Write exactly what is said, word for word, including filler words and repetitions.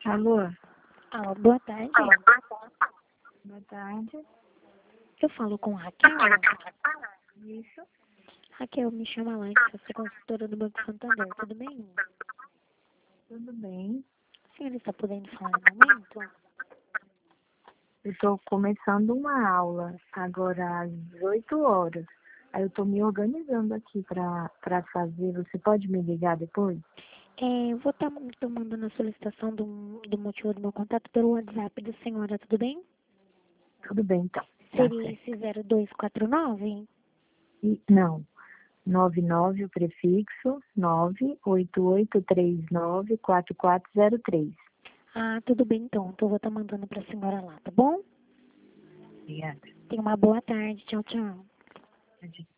Alô? Alô, boa tarde. Boa tarde. Eu falo com Raquel. Isso? Raquel, me chama Alex, eu sou consultora do Banco Santander, tudo bem? Tudo bem. A senhora está podendo falar no momento? Eu estou começando uma aula agora às oito horas. Aí eu estou me organizando aqui para para fazer. Você pode me ligar depois? É, eu vou estar mandando a solicitação do, do motivo do meu contato pelo WhatsApp da senhora, tudo bem? Tudo bem, então. Tá Seria certo. esse zero dois quatro nove? E, não. nove nove o prefixo nove oito oito três nove quatro quatro zero três. Ah, tudo bem então, então eu vou estar mandando para a senhora lá, tá bom? Obrigada. Tenha uma boa tarde, tchau, tchau. Tchau.